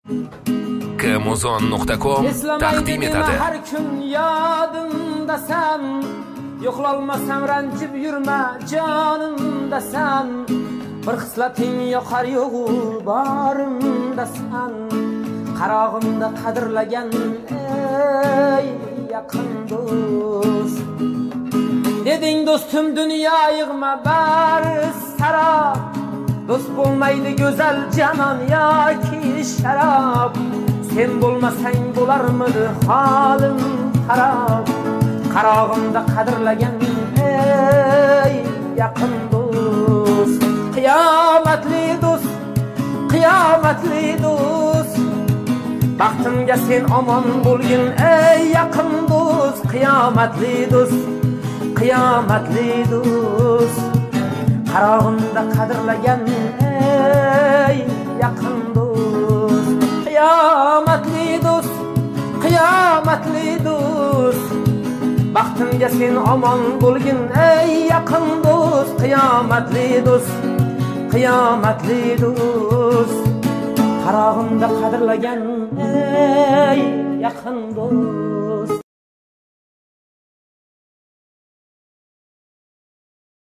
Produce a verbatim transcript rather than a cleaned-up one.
kmuzon nuqta com taqdim etadi. Har kun yodimdasan, yo'qolmasam ranjib yurma jonimdasan. Bir xislating yoqar yo'g'u borimdasan. Qarog'imda qadrlagan ey yaqin do'st. Deding do'stim dunyo yig'ma bar sarob. Do'st bo'lmaydi go'zal janon yoki sharob. Sen bo'lmasang bo'larmidi holim xarob. Qarog'imda qadrlagan ey yaqin do'st. Qiyomatli do'st, qiyomatli do'st. Baxtimga sen omon bo'lgin ey yaqin do'st. Qiyomatli do'st, qiyomatli do'st. Qarog'imda qadrlagan ey yaqin do'st. Qiyomatli do'st, qiyomatli do'st. Baxtimga sen omon bo'lgin ey yaqin do'st. Qiyomatli do'st, qiyomatli do'st. Qarog'imda qadrlagan ey yaqin do'st.